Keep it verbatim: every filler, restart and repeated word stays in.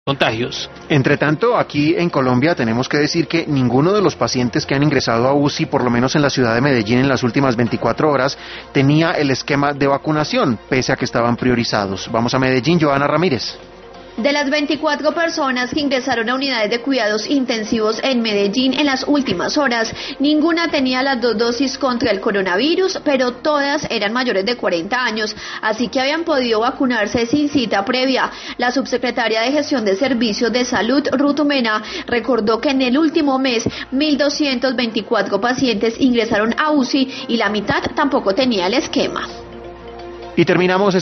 contagios. Entre tanto, aquí en Colombia tenemos que decir que ninguno de los pacientes que han ingresado a U C I, por lo menos en la ciudad de Medellín en las últimas veinticuatro horas, tenía el esquema de vacunación, pese a que estaban priorizados. Vamos a Medellín, Joana Ramírez. De las veinticuatro personas que ingresaron a unidades de cuidados intensivos en Medellín en las últimas horas, ninguna tenía las dos dosis contra el coronavirus, pero todas eran mayores de cuarenta años, así que habían podido vacunarse sin cita previa. La subsecretaria de Gestión de Servicios de Salud, Ruth Mena, recordó que en el último mes mil doscientos veinticuatro pacientes ingresaron a U C I y la mitad tampoco tenía el esquema. Y terminamos